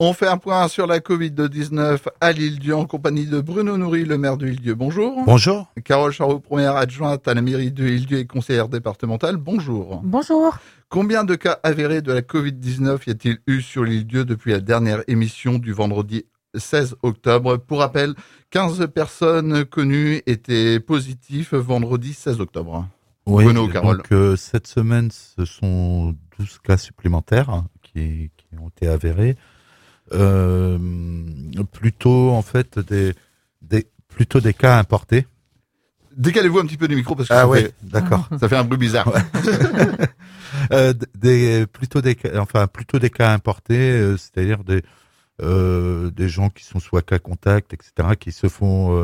On fait un point sur la Covid-19 à l'Île-Dieu en compagnie de Bruno Noury, le maire de l'Île-Dieu. Bonjour. Bonjour. Carole Charot, première adjointe à la mairie de l'Île-Dieu et conseillère départementale. Bonjour. Bonjour. Combien de cas avérés de la Covid-19 y a-t-il eu sur l'Île-Dieu depuis la dernière émission du vendredi 16 octobre? Pour rappel, 15 personnes connues étaient positives vendredi 16 octobre. Oui, Bruno, Carole. donc cette semaine, ce sont 12 cas supplémentaires qui ont été avérés. Plutôt en fait plutôt des cas importés. Décalez-vous un petit peu du micro parce que d'accord. Ça fait un bruit bizarre. Ouais. Plutôt des cas importés, c'est-à-dire des gens qui sont sous cas contact, etc., qui se font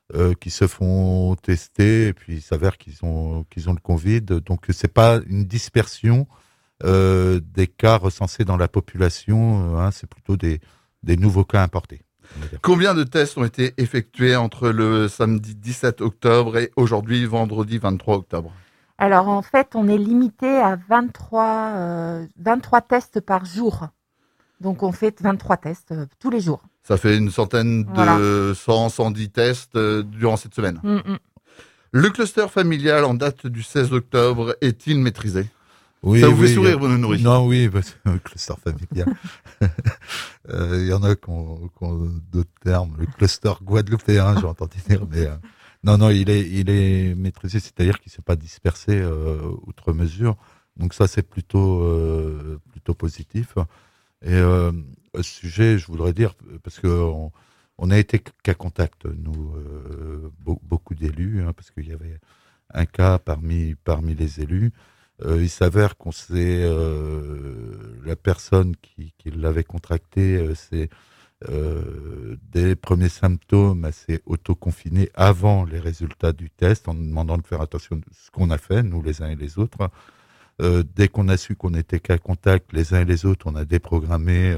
tester et puis il s'avère qu'ils ont le Covid. Donc c'est pas une dispersion des cas recensés dans la population, c'est plutôt des nouveaux cas importés. Combien de tests ont été effectués entre le samedi 17 octobre et aujourd'hui, vendredi 23 octobre? Alors en fait, on est limité à 23 tests par jour. Donc on fait 23 tests tous les jours. Ça fait une centaine de 110 tests durant cette semaine. Le cluster familial en date du 16 octobre est-il maîtrisé? Oui, ça vous fait sourire, Bruno Noury? Non, oui, le cluster familial. Il y en a qui ont d'autres termes. Le cluster guadeloupéen, j'ai entendu dire, mais non, il est maîtrisé, c'est-à-dire qu'il ne s'est pas dispersé outre mesure. Donc ça, c'est plutôt positif. Et à ce sujet, je voudrais dire, parce que on a été cas contact, nous, beaucoup d'élus, parce qu'il y avait un cas parmi les élus. Il s'avère qu'on sait la personne qui l'avait contracté, c'est des premiers symptômes, s'est auto-confinée avant les résultats du test, en nous demandant de faire attention à ce qu'on a fait, nous les uns et les autres. Dès qu'on a su qu'on était cas contact, les uns et les autres, on a déprogrammé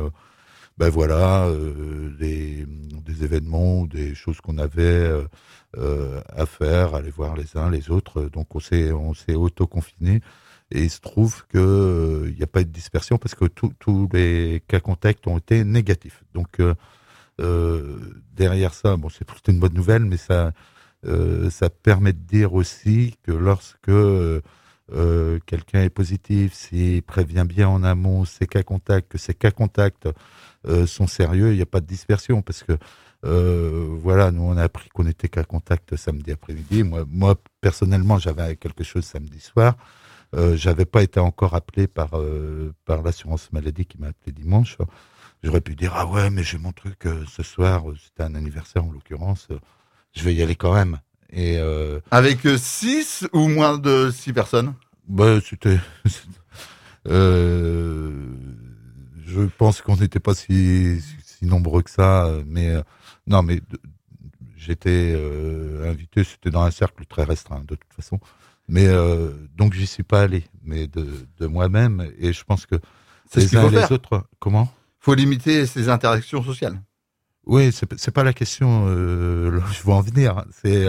des événements ou des choses qu'on avait à faire, aller voir les uns les autres. Donc on s'est auto-confiné. Et il se trouve que il n'y a pas eu de dispersion parce que tous les cas contacts ont été négatifs. Donc derrière ça, c'est plutôt une bonne nouvelle, mais ça permet de dire aussi que lorsque quelqu'un est positif, s'il prévient bien en amont ses cas contacts, que ces cas contacts sont sérieux, il n'y a pas de dispersion parce que nous on a appris qu'on était cas contact samedi après-midi. Moi personnellement, j'avais quelque chose samedi soir. J'avais pas été encore appelé par l'assurance maladie qui m'a appelé dimanche. J'aurais pu dire ah ouais mais j'ai mon truc ce soir, c'était un anniversaire en l'occurrence, je vais y aller quand même. Et avec 6 ou moins de 6 personnes? C'était je pense qu'on n'était pas si nombreux que ça, mais non mais j'étais invité, c'était dans un cercle très restreint de toute façon. Mais donc j'y suis pas allé, mais de moi-même, et je pense que c'est les uns et les autres. Comment? Faut limiter ces interactions sociales. Oui, c'est pas la question. Là, je veux en venir. C'est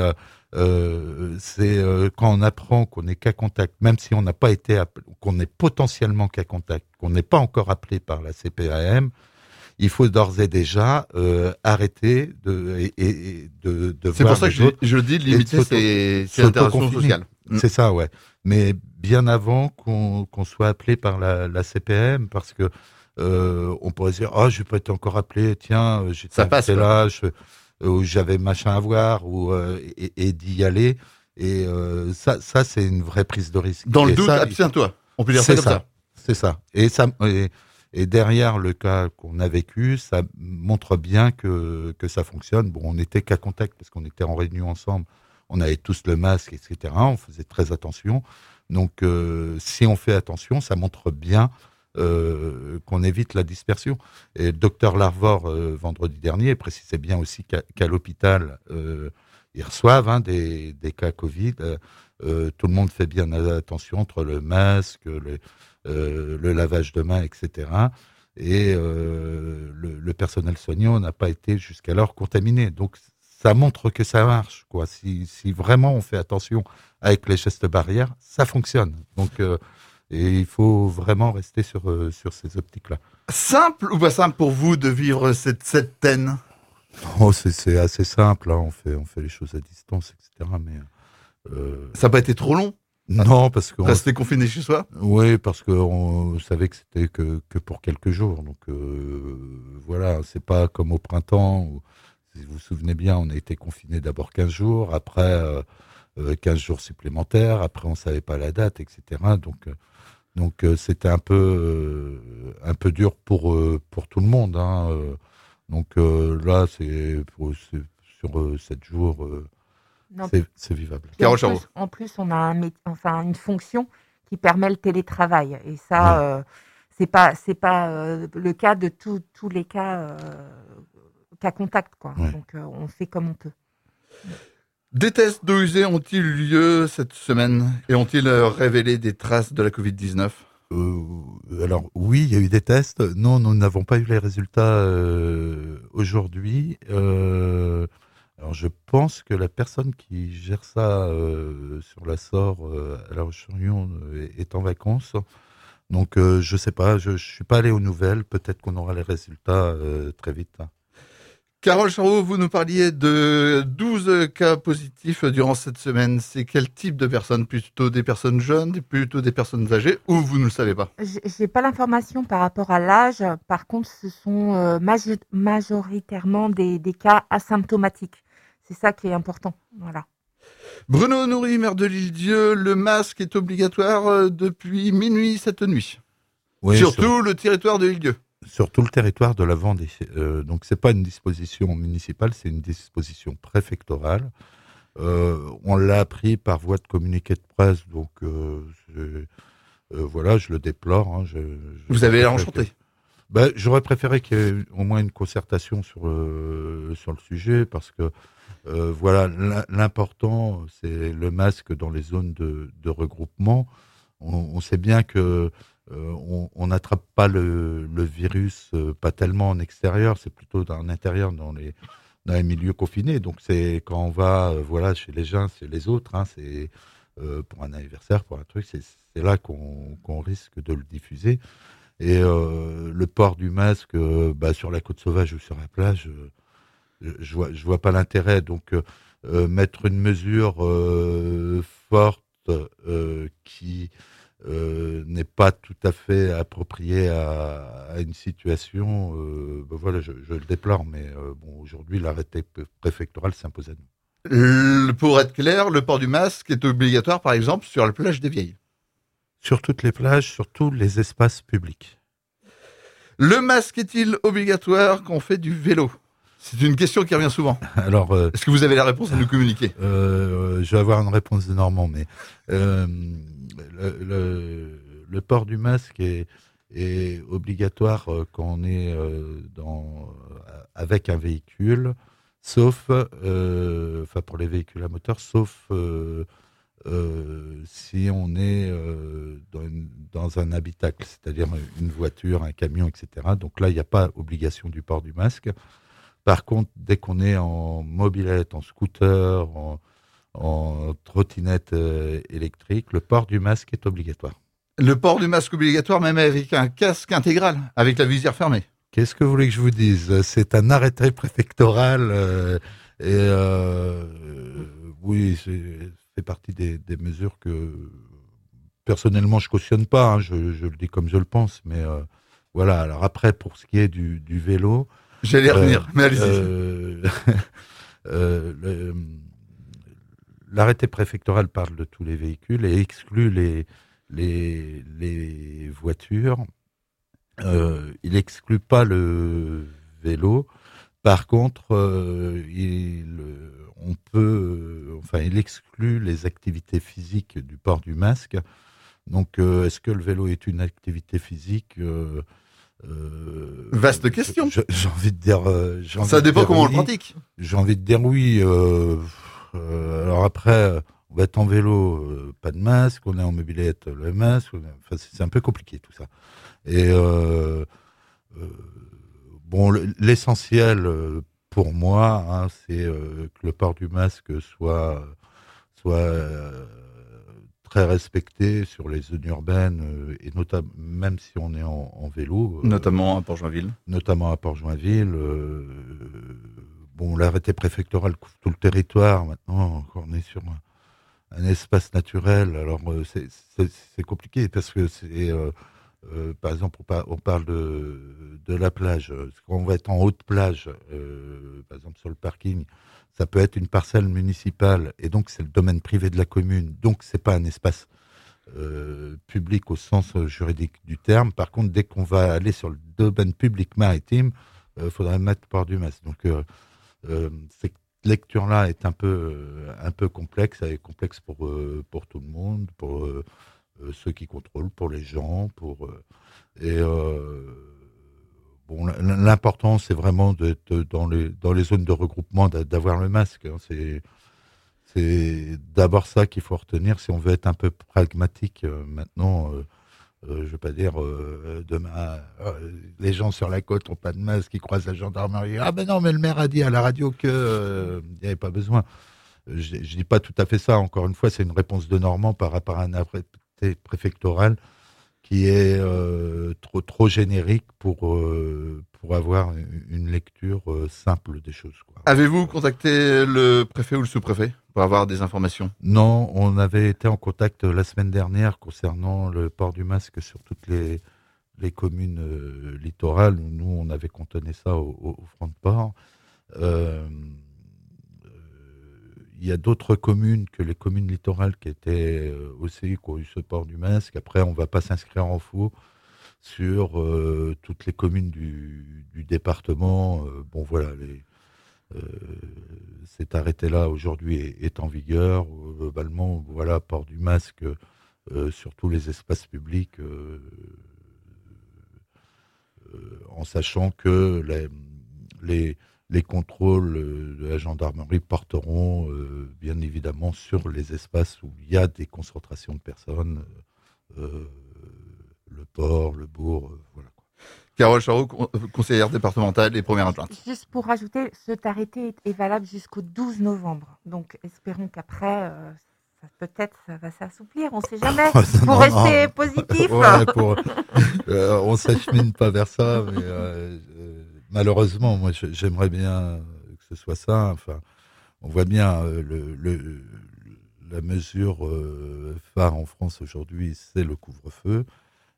quand on apprend qu'on est cas contact, même si on n'a pas été qu'on est potentiellement cas contact, qu'on n'est pas encore appelé par la CPAM. Il faut d'ores et déjà arrêter de c'est pour ça que je dis de limiter ces interactions sociales. C'est ça, ouais. Mais bien avant qu'on soit appelé par la CPM, parce que on pourrait se dire je vais pas être encore appelé, tiens, j'étais là, j'avais machin à voir, et d'y aller. Et ça c'est une vraie prise de risque. Dans le doute, abstiens-toi. On peut dire ça comme ça. C'est ça. Et derrière le cas qu'on a vécu, ça montre bien que ça fonctionne. Bon, on était cas contact parce qu'on était en réunion ensemble. On avait tous le masque, etc. On faisait très attention. Donc, si on fait attention, ça montre bien qu'on évite la dispersion. Et le docteur Larvor, vendredi dernier, précisait bien aussi qu'à l'hôpital, ils reçoivent des cas Covid. Tout le monde fait bien attention entre le masque, le lavage de mains, etc. Et le personnel soignant n'a pas été jusqu'alors contaminé. Donc, ça montre que ça marche, quoi. Si vraiment on fait attention avec les gestes barrières, ça fonctionne. Donc, et il faut vraiment rester sur ces optiques-là. Simple ou pas simple pour vous de vivre cette septaine? Oh, c'est assez simple, hein. On fait les choses à distance, etc. Mais Ça n'a pas été trop long? non, parce que Rester confiné chez soi? oui, parce que on savait que c'était que pour quelques jours. Donc voilà, c'est pas comme au printemps où, si vous vous souvenez bien, on a été confiné d'abord 15 jours, après 15 jours supplémentaires, après on savait pas la date, etc. Donc c'était un peu dur pour tout le monde, hein. Donc là, c'est sur 7 jours, Non. c'est vivable. Puis Carole Charot. en plus, on a une fonction qui permet le télétravail. Et Oui. ça, c'est pas le cas de tous les cas contact, quoi. Ouais. Donc, on fait comme on peut. Des tests d'eau usée ont-ils eu lieu cette semaine et ont-ils révélé des traces de la Covid-19? Alors oui, il y a eu des tests. Non, nous n'avons pas eu les résultats aujourd'hui. Alors je pense que la personne qui gère ça sur la SOR à La Roche-sur-Yon est en vacances. Donc je sais pas, je suis pas allé aux nouvelles. Peut-être qu'on aura les résultats très vite. Carole Charot, vous nous parliez de 12 cas positifs durant cette semaine. C'est quel type de personnes? Plutôt des personnes jeunes, plutôt des personnes âgées, ou vous ne le savez pas? J'ai pas l'information par rapport à l'âge. Par contre, ce sont majoritairement des cas asymptomatiques. C'est ça qui est important. Voilà. Bruno Nourry, maire de l'Île-Dieu, le masque est obligatoire depuis minuit cette nuit. Oui, Surtout le territoire de l'Île-Dieu. sur tout le territoire de la Vendée. Donc c'est pas une disposition municipale, c'est une disposition préfectorale. On l'a appris par voie de communiqué de presse, donc voilà, je le déplore. Hein, Vous avez l'air enchanté. J'aurais préféré qu'il y ait au moins une concertation sur le sujet, parce que voilà, l'important, c'est le masque dans les zones de regroupement. On sait bien que on n'attrape pas le virus, pas tellement en extérieur, c'est plutôt en intérieur, dans les milieux confinés. Donc c'est quand on va voilà, chez les gens, chez les autres, hein, c'est pour un anniversaire, pour un truc, c'est là qu'on risque de le diffuser. Et le port du masque sur la côte sauvage ou sur la plage, je vois pas l'intérêt. Donc mettre une mesure forte qui n'est pas tout à fait appropriée à une situation, voilà, je le déplore. Mais bon, aujourd'hui, l'arrêté préfectoral s'impose à nous. Pour être clair, le port du masque est obligatoire, par exemple, sur la plage des Vieilles. Sur toutes les plages, sur tous les espaces publics. Le masque est-il obligatoire quand on fait du vélo? C'est une question qui revient souvent. Alors, est-ce que vous avez la réponse à nous communiquer? Je vais avoir une réponse de Normand, mais le port du masque est obligatoire quand on est avec un véhicule, sauf, pour les véhicules à moteur, sauf si on est dans un habitacle, c'est-à-dire une voiture, un camion, etc. Donc là, il n'y a pas obligation du port du masque. Par contre, dès qu'on est en mobilette, en scooter, en trottinette électrique, le port du masque est obligatoire. Le port du masque obligatoire, même avec un casque intégral, avec la visière fermée. Qu'est-ce que vous voulez que je vous dise? C'est un arrêté préfectoral oui, c'est fait partie des mesures que personnellement je cautionne pas. Hein, je le dis comme je le pense, mais voilà. Alors après, pour ce qui est du vélo, j'allais revenir, mais allez-y. L'arrêté préfectoral parle de tous les véhicules et exclut les voitures. Il exclut pas le vélo. Par contre, il exclut les activités physiques du port du masque. Donc, est-ce que le vélo est une activité physique? Vaste question. J'ai envie de dire. Ça dépend comment on le pratique. J'ai envie de dire oui. Alors après, on va être en vélo, pas de masque. On est en mobilette, le masque. Enfin, c'est un peu compliqué tout ça. Et bon, l'essentiel pour moi, hein, c'est que le port du masque soit très respecté sur les zones urbaines, et notamment, même si on est en vélo. Notamment à Port-Joinville. Notamment à Port-Joinville. Bon, l'arrêté préfectoral couvre tout le territoire. Maintenant, on est sur un espace naturel. Alors, c'est compliqué parce que c'est... par exemple, on parle de la plage. Quand on va être en haute plage, par exemple sur le parking, ça peut être une parcelle municipale et donc c'est le domaine privé de la commune. Donc c'est pas un espace public au sens juridique du terme. Par contre, dès qu'on va aller sur le domaine public maritime, faudrait mettre port du masque. Donc cette lecture-là est un peu complexe. Elle est complexe pour tout le monde, pour ceux qui contrôlent, pour les gens, bon, l'important c'est vraiment d'être dans les zones de regroupement, d'avoir le masque. Hein. C'est d'abord ça qu'il faut retenir si on veut être un peu pragmatique. Maintenant, je veux pas dire demain les gens sur la côte ont pas de masque, ils croisent la gendarmerie. Ah ben non, mais le maire a dit à la radio que il n'y avait pas besoin. Je dis pas tout à fait ça. Encore une fois, c'est une réponse de Normand par rapport à un arrêté préfectoral qui est trop générique pour avoir une lecture simple des choses, quoi. Avez-vous contacté le préfet ou le sous-préfet pour avoir des informations? Non, on avait été en contact la semaine dernière concernant le port du masque sur toutes les communes littorales. Nous, on avait cantonné ça au front de port. Il y a d'autres communes que les communes littorales qui étaient aussi, qui ont eu ce port du masque. Après, on ne va pas s'inscrire en faux sur toutes les communes du département. Bon, voilà, cet arrêté-là aujourd'hui est en vigueur. Globalement, voilà, port du masque sur tous les espaces publics, en sachant que les contrôles de la gendarmerie porteront bien évidemment sur les espaces où il y a des concentrations de personnes, le port, le bourg, voilà. Carole Charot, conseillère départementale et première adjointe. Juste pour rajouter, cet arrêté est valable jusqu'au 12 novembre. Donc espérons qu'après, peut-être ça va s'assouplir, on ne sait jamais. Pour rester positif. Ouais, on s'achemine pas vers ça, mais malheureusement, moi j'aimerais bien que ce soit ça. Enfin, on voit bien la mesure phare en France aujourd'hui, c'est le couvre-feu.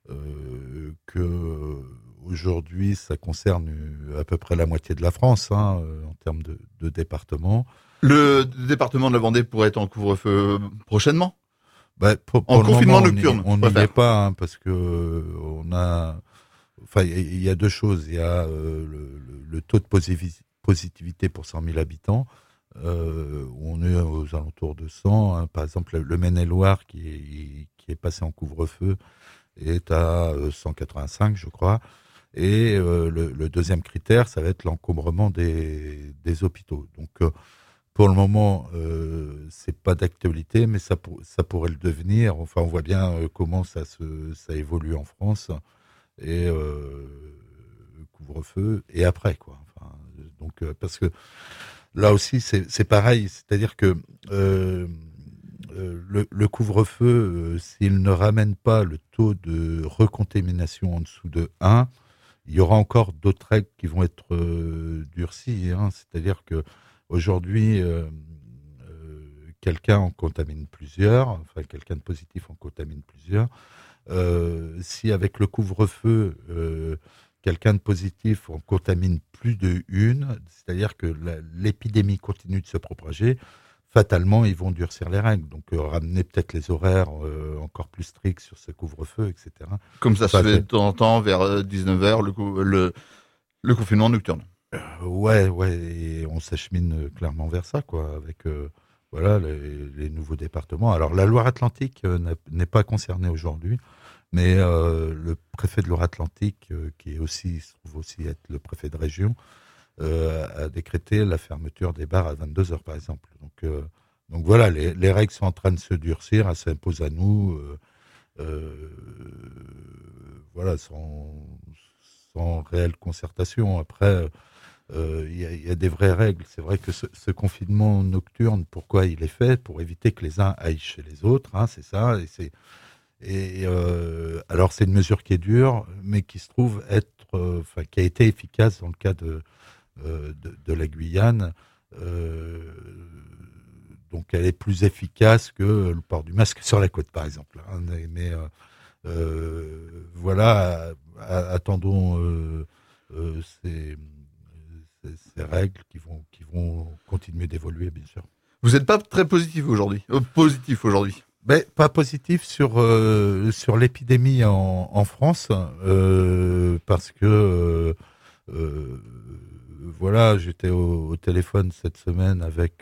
Que aujourd'hui, ça concerne à peu près la moitié de la France, hein, en termes de département. Le département de la Vendée pourrait être en couvre-feu prochainement. Pour en confinement moment, nocturne. On n'y est pas, hein, parce que on a. Enfin, il y a deux choses. Il y a le taux de positivité pour 100 000 habitants. Où on est aux alentours de 100. Hein. Par exemple, le Maine-et-Loire qui est passé en couvre-feu est à 185, je crois. Et le deuxième critère, ça va être l'encombrement des hôpitaux. Donc, pour le moment, c'est pas d'actualité, mais ça pourrait le devenir. Enfin, on voit bien comment ça évolue en France. Et couvre-feu, et après, quoi. Enfin, donc, parce que là aussi, c'est pareil. C'est-à-dire que le couvre-feu, s'il ne ramène pas le taux de recontamination en dessous de 1, il y aura encore d'autres règles qui vont être durcies. Hein. C'est-à-dire que aujourd'hui, quelqu'un en contamine plusieurs, enfin quelqu'un de positif en contamine plusieurs. Si avec le couvre-feu, quelqu'un de positif en contamine plus de une, c'est-à-dire que l'épidémie continue de se propager, fatalement, ils vont durcir les règles. Donc, ramener peut-être les horaires encore plus stricts sur ce couvre-feu, etc. Comme ça se fait de temps en temps, vers 19h, le confinement nocturne. Ouais, et on s'achemine clairement vers ça, quoi, avec voilà, les nouveaux départements. Alors, la Loire-Atlantique n'est pas concernée aujourd'hui, mais le préfet de Loire-Atlantique, qui se trouve aussi être le préfet de région, a décrété la fermeture des bars à 22h, par exemple. Donc voilà, les règles sont en train de se durcir, elles s'imposent à nous, voilà, sans réelle concertation. Après, il y a des vraies règles. C'est vrai que ce confinement nocturne, pourquoi il est fait? Pour éviter que les uns aillent chez les autres, hein, c'est ça. Alors c'est une mesure qui est dure, mais qui se trouve être, qui a été efficace dans le cas de la Guyane. Donc elle est plus efficace que le port du masque sur la côte, par exemple. Hein. Mais voilà, attendons ces règles qui vont continuer d'évoluer, bien sûr. Vous n'êtes pas très positif aujourd'hui. Ben, pas positif sur l'épidémie en France, parce que voilà, j'étais au téléphone cette semaine avec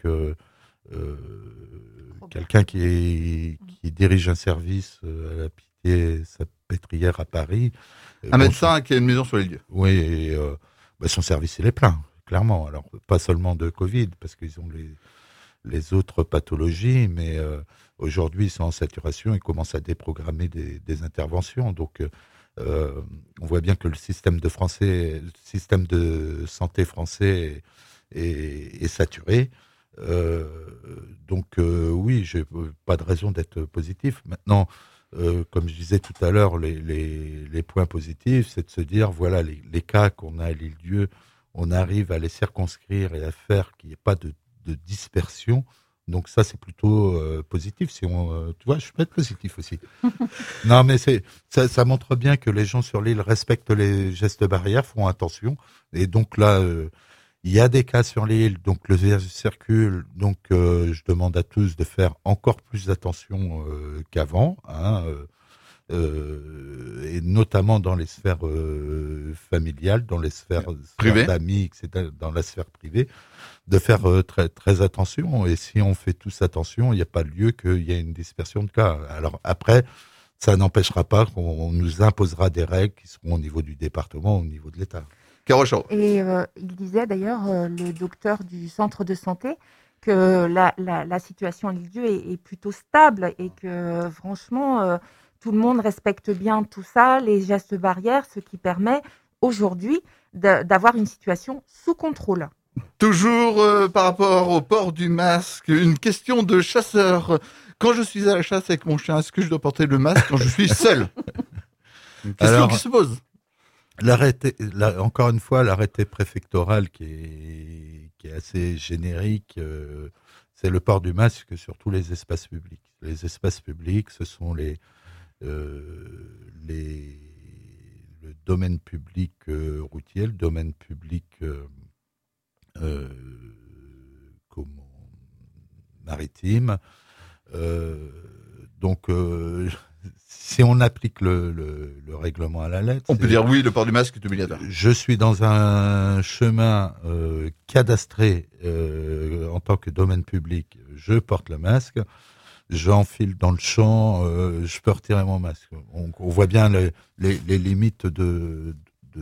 quelqu'un qui dirige un service à la Pitié-Salpêtrière à Paris. Un médecin qui a une maison sur les lieux. Oui, et son service il est plein, clairement. Alors pas seulement de Covid, parce qu'ils ont les autres pathologies, mais aujourd'hui ils sont en saturation et commencent à déprogrammer des interventions. Donc on voit bien que le système de santé français est saturé. Donc oui, j'ai pas de raison d'être positif. Maintenant, comme je disais tout à l'heure, les points positifs, c'est de se dire, voilà, les cas qu'on a à l'Île-Dieu, on arrive à les circonscrire et à faire qu'il n'y ait pas de dispersion. Donc ça, c'est plutôt positif. Si tu vois, je peux être positif aussi. Non, mais ça montre bien que les gens sur l'île respectent les gestes barrières, font attention. Et donc là, il y a des cas sur l'île, donc le virus circule. Donc je demande à tous de faire encore plus attention qu'avant, hein, et notamment dans les sphères familiales, dans les sphères d'amis, etc., dans la sphère privée, de faire très, très attention. Et si on fait tous attention, il n'y a pas lieu qu'il y ait une dispersion de cas. Alors après, ça n'empêchera pas qu'on nous imposera des règles qui seront au niveau du département, au niveau de l'État. Et il disait d'ailleurs, le docteur du centre de santé, que la situation à l'Île-Dieu est plutôt stable et que franchement, tout le monde respecte bien tout ça, les gestes barrières, ce qui permet aujourd'hui d'avoir une situation sous contrôle. Toujours par rapport au port du masque, une question de chasseur. Quand je suis à la chasse avec mon chien, est-ce que je dois porter le masque quand je suis seul? Une question qui se pose. Encore une fois, l'arrêté préfectoral qui est assez générique, c'est le port du masque sur tous les espaces publics. Les espaces publics, ce sont le domaine public routier, le domaine public maritime. Donc, si on applique le règlement à la lettre... On peut dire oui, le port du masque est obligatoire. Je suis dans un chemin cadastré en tant que domaine public, je porte le masque, j'enfile dans le champ, je peux retirer mon masque. On voit bien les limites de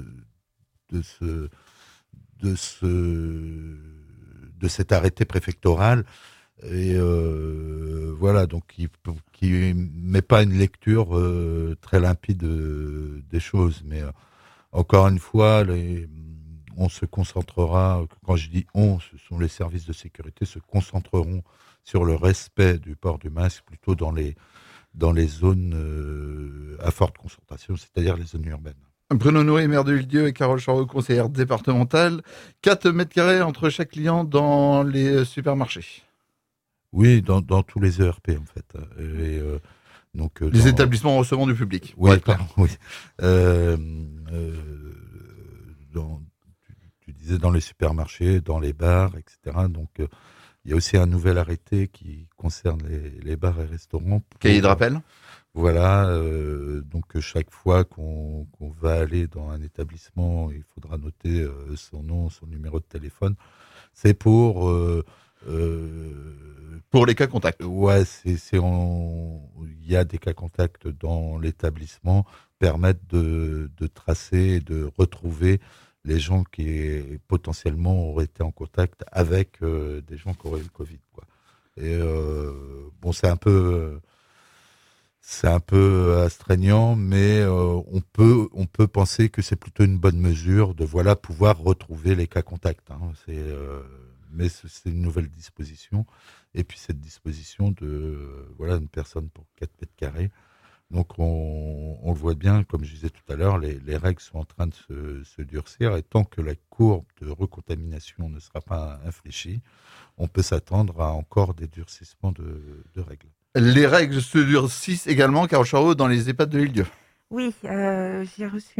cet arrêté préfectoral. Et voilà, donc qui met pas une lecture très limpide des choses, mais encore une fois, on se concentrera, quand je dis on, ce sont les services de sécurité, se concentreront sur le respect du port du masque plutôt dans les zones à forte concentration, c'est-à-dire les zones urbaines. Bruno Noury, maire de l'Île-Dieu, et Carole Charot, conseillère départementale. 4 mètres carrés entre chaque client dans les supermarchés. Oui, dans tous les ERP en fait. Et, donc, les établissements recevant du public. Oui, pardon, oui. Tu disais dans les supermarchés, dans les bars, etc. Donc, il y a aussi un nouvel arrêté qui concerne les bars et restaurants. Cahier de rappel. Voilà. Donc, chaque fois qu'on va aller dans un établissement, il faudra noter son nom, son numéro de téléphone. C'est pour les cas contacts. Ouais, il y a des cas contacts dans l'établissement, permettent de tracer et de retrouver les gens qui potentiellement auraient été en contact avec des gens qui auraient eu le Covid, quoi. Et bon, c'est un peu c'est un peu astreignant, mais on peut penser que c'est plutôt une bonne mesure de pouvoir retrouver les cas contacts. Hein. Mais c'est une nouvelle disposition. Et puis cette disposition de une personne pour 4 mètres carrés. Donc on le voit bien, comme je disais tout à l'heure, les règles sont en train de se durcir. Et tant que la courbe de recontamination ne sera pas infléchie, on peut s'attendre à encore des durcissements de règles. Les règles se durcissent également, Carole Charot, dans les EHPAD de l'Île-Dieu. Oui, j'ai reçu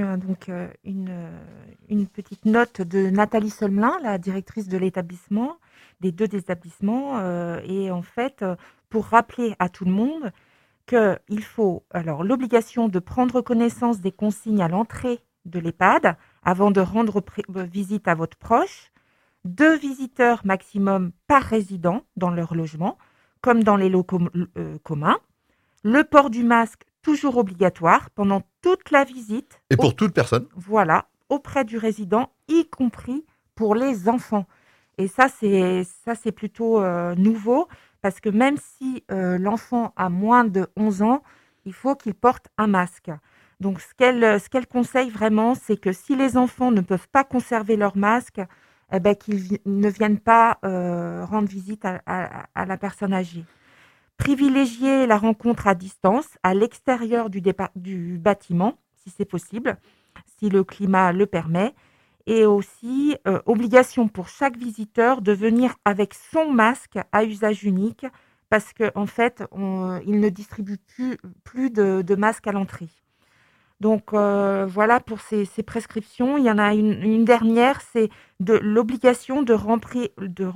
une petite note de Nathalie Solmelin, la directrice de l'établissement, des 2 établissements, et en fait, pour rappeler à tout le monde qu'il faut l'obligation de prendre connaissance des consignes à l'entrée de l'EHPAD avant de rendre visite à votre proche, 2 visiteurs maximum par résident dans leur logement, comme dans les locaux communs, le port du masque toujours obligatoire pendant toute la visite. Et pour toute personne. Voilà, auprès du résident, y compris pour les enfants. Et ça, c'est plutôt nouveau, parce que même si l'enfant a moins de 11 ans, il faut qu'il porte un masque. Donc, ce qu'elle conseille vraiment, c'est que si les enfants ne peuvent pas conserver leur masque, qu'ils ne viennent pas rendre visite à la personne âgée. Privilégier la rencontre à distance, à l'extérieur du bâtiment, si c'est possible, si le climat le permet. Et aussi, obligation pour chaque visiteur de venir avec son masque à usage unique, parce qu'en fait, il ne distribue plus de masques à l'entrée. Donc voilà pour ces prescriptions. Il y en a une dernière, c'est l'obligation de remplir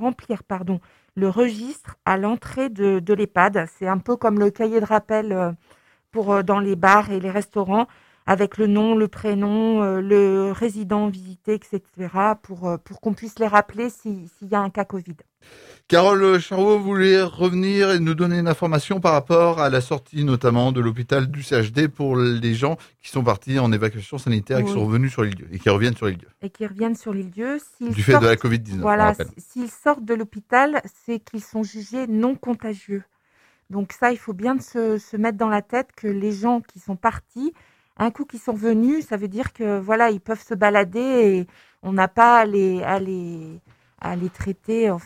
le registre à l'entrée de l'EHPAD. C'est un peu comme le cahier de rappel dans les bars et les restaurants, avec le nom, le prénom, le résident visité, etc., pour qu'on puisse les rappeler s'il y a un cas Covid. Carole Charot voulait revenir et nous donner une information par rapport à la sortie notamment de l'hôpital du CHD pour les gens qui sont partis en évacuation sanitaire et qui sont revenus sur l'Île-Dieu et qui reviennent sur l'Île-Dieu. Et qui reviennent sur l'Île-Dieu. Du fait de la Covid-19, voilà, s'ils sortent de l'hôpital, c'est qu'ils sont jugés non contagieux. Donc ça, il faut bien se mettre dans la tête que les gens qui sont partis, un coup qu'ils sont revenus, ça veut dire que ils peuvent se balader et on n'a pas à les traiter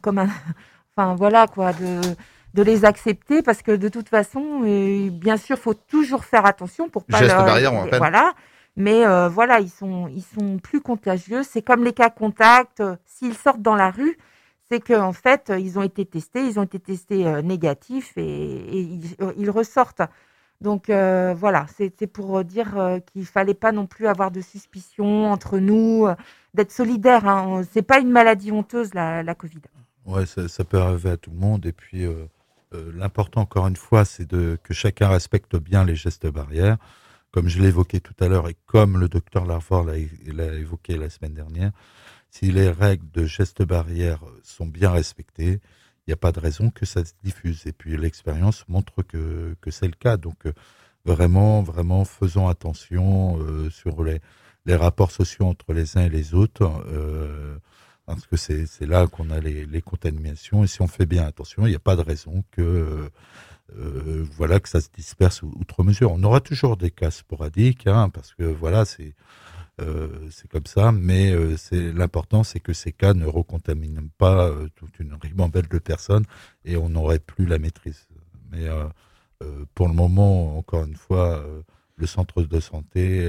de les accepter, parce que de toute façon, bien sûr, faut toujours faire attention pour pas geste barrière, on rappelle. Voilà, mais ils sont plus contagieux. C'est comme les cas contacts, s'ils sortent dans la rue, c'est qu'en fait ils ont été testés négatifs et ils ressortent. Donc c'est pour dire qu'il fallait pas non plus avoir de suspicion entre nous, d'être solidaires. Hein. C'est pas une maladie honteuse, la Covid. Ouais, ça peut arriver à tout le monde. Et puis l'important, encore une fois, c'est que chacun respecte bien les gestes barrières. Comme je l'ai évoqué tout à l'heure et comme le docteur Larvor l'a évoqué la semaine dernière, si les règles de gestes barrières sont bien respectées, il n'y a pas de raison que ça se diffuse. Et puis l'expérience montre que c'est le cas. Donc vraiment, faisons attention sur les rapports sociaux entre les uns et les autres, parce que c'est là qu'on a les contaminations. Et si on fait bien attention, il n'y a pas de raison que ça se disperse outre mesure. On aura toujours des cas sporadiques, parce que c'est comme ça, mais l'important, c'est que ces cas ne recontaminent pas toute une ribambelle de personnes et on n'aurait plus la maîtrise. Mais pour le moment, encore une fois, le centre de santé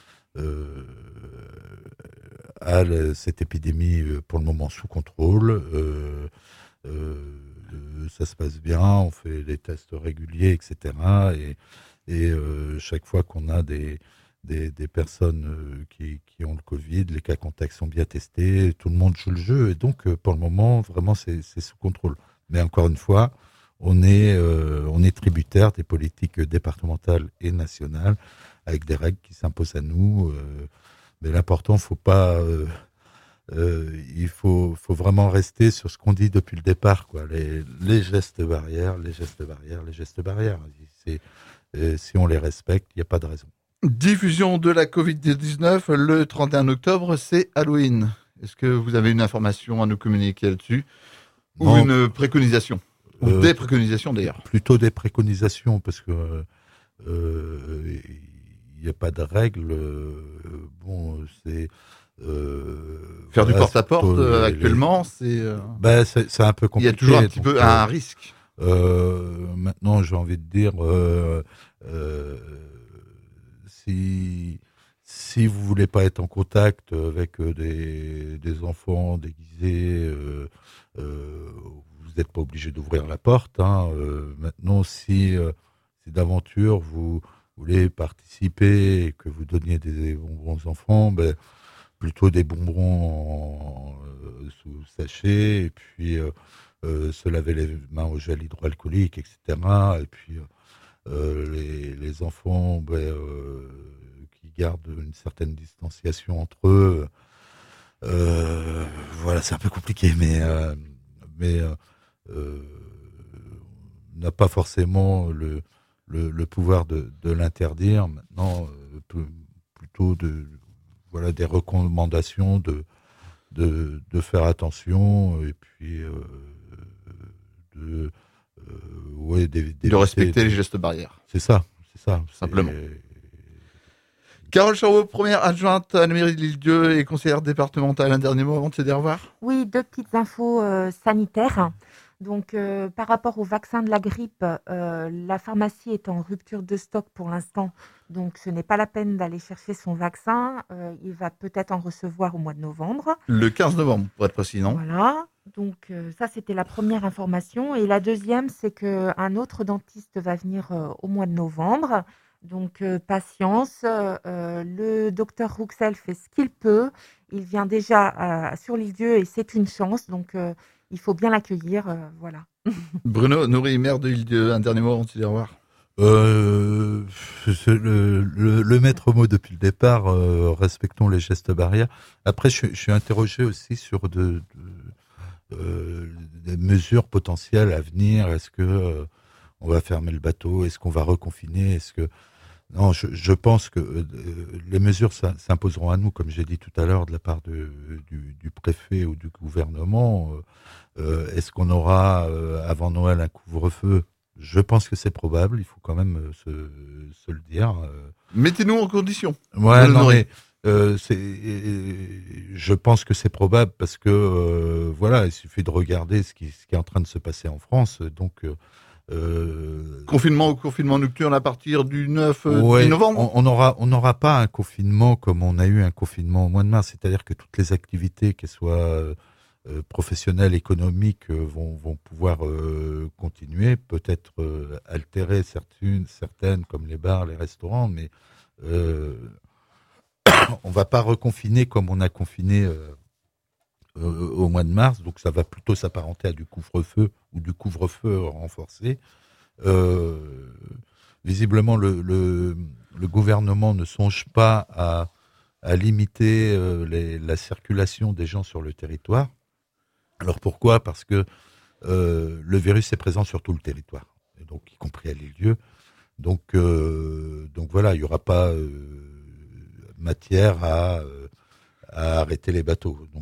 a cette épidémie pour le moment sous contrôle. Ça se passe bien, on fait des tests réguliers, etc. Et chaque fois qu'on a des personnes qui ont le Covid, les cas contacts sont bien testés, tout le monde joue le jeu, et donc pour le moment, vraiment, c'est sous contrôle. Mais encore une fois, on est tributaire des politiques départementales et nationales, avec des règles qui s'imposent à nous. Mais l'important, il faut vraiment rester sur ce qu'on dit depuis le départ, quoi. Les gestes barrières. Si on les respecte, il n'y a pas de raison. Diffusion de la Covid-19 le 31 octobre, c'est Halloween. Est-ce que vous avez une information à nous communiquer là-dessus? Ou une préconisation? Ou des préconisations d'ailleurs? Plutôt des préconisations, parce que il n'y a pas de règle. Bon, c'est faire du voilà, porte-à-porte actuellement, c'est un peu il y compliqué. a toujours un petit peu un risque. Maintenant, j'ai envie de dire, si vous voulez pas être en contact avec des enfants déguisés, vous n'êtes pas obligé d'ouvrir la porte. Hein. Maintenant, si d'aventure vous voulez participer et que vous donniez des bonbons aux enfants, ben, plutôt des bonbons sous sachet, et puis se laver les mains au gel hydroalcoolique, etc. Et puis les enfants qui gardent une certaine distanciation entre eux. Voilà, c'est un peu compliqué, mais on n'a pas forcément le pouvoir de l'interdire. Maintenant, plutôt voilà, des recommandations de faire attention, et puis de respecter les gestes barrières. C'est ça. Simplement. Carole Charot, première adjointe à la mairie de l'Île-Dieu et conseillère départementale. Un dernier mot avant de se dire au revoir. Oui, 2 petites infos sanitaires. Donc, par rapport au vaccin de la grippe, la pharmacie est en rupture de stock pour l'instant. Donc, ce n'est pas la peine d'aller chercher son vaccin. Il va peut-être en recevoir au mois de novembre. Le 15 novembre, pour être précis, non ? Voilà. Donc, ça, c'était la première information. Et la deuxième, c'est qu'un autre dentiste va venir au mois de novembre. Donc, patience. Le docteur Rouxel fait ce qu'il peut. Il vient déjà sur l'Île-Dieu et c'est une chance. Donc, il faut bien l'accueillir. Voilà. Bruno Nourri, maire de l'Île-Dieu, un dernier mot avant de se dire au revoir. Le maître mot depuis le départ, respectons les gestes barrières. Après, je suis interrogé aussi sur des mesures potentielles à venir. Est-ce que on va fermer le bateau? Est-ce qu'on va reconfiner? Non, je pense que les mesures s'imposeront à nous, comme j'ai dit tout à l'heure, de la part du préfet ou du gouvernement. Est-ce qu'on aura avant Noël un couvre-feu? Je pense que c'est probable. Il faut quand même se le dire. Mettez-nous en condition. Ouais, non, mais je pense que c'est probable parce que voilà, il suffit de regarder ce qui est en train de se passer en France. Donc confinement ou confinement nocturne à partir du 9 novembre. On n'aura pas un confinement comme on a eu un confinement au mois de mars, c'est-à-dire que toutes les activités, qu'elles soient professionnelles, économiques, vont pouvoir continuer, peut-être altérer certaines comme les bars, les restaurants, mais on va pas reconfiner comme on a confiné au mois de mars, donc ça va plutôt s'apparenter à du couvre-feu ou du couvre-feu renforcé. Visiblement, le gouvernement ne songe pas à limiter la circulation des gens sur le territoire. Alors pourquoi ? Parce que le virus est présent sur tout le territoire, et donc y compris à l'Île-Dieu. Donc voilà, il n'y aura pas matière à arrêter les bateaux. Donc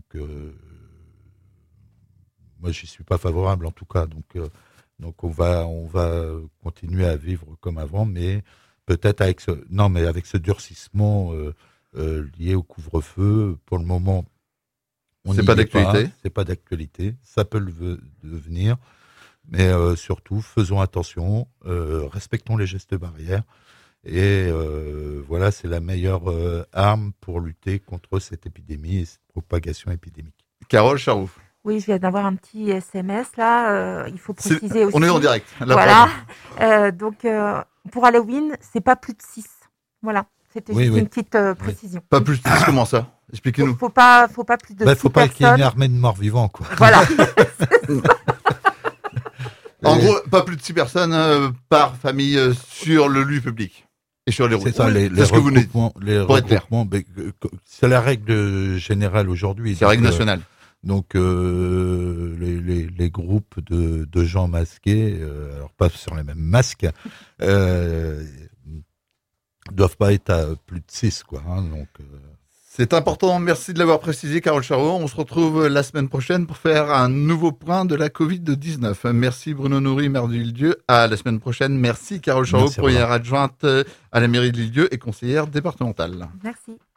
moi, j'y suis pas favorable en tout cas. Donc on va continuer à vivre comme avant, mais peut-être avec ce durcissement lié au couvre-feu. Pour le moment, c'est pas d'actualité. C'est pas d'actualité. Ça peut le devenir, mais surtout faisons attention, respectons les gestes barrières. Et voilà, c'est la meilleure arme pour lutter contre cette épidémie et cette propagation épidémique. Carole Charot. Oui, je viens d'avoir un petit SMS là. Il faut préciser aussi. On est en direct. Voilà. Donc pour Halloween, c'est pas plus de 6. Voilà. C'était juste une petite précision. Pas plus de 6, comment ça ? Expliquez-nous. Faut pas plus de 6 faut pas qu'il y ait une armée de morts vivants, quoi. Voilà. En gros, pas plus de 6 personnes par famille sur le lieu public. Et sur les routes. C'est ça, les regroupements. C'est la règle générale aujourd'hui. C'est la règle nationale. Donc les groupes de gens masqués, alors pas sur les mêmes masques, doivent pas être à plus de 6, quoi. Hein, donc C'est important, merci de l'avoir précisé, Carole Charot. On se retrouve la semaine prochaine pour faire un nouveau point de la Covid-19. Merci Bruno Noury, maire de L'Île-d'Yeu. À la semaine prochaine. Merci Carole Charot, première adjointe à la mairie de L'Île-d'Yeu et conseillère départementale. Merci.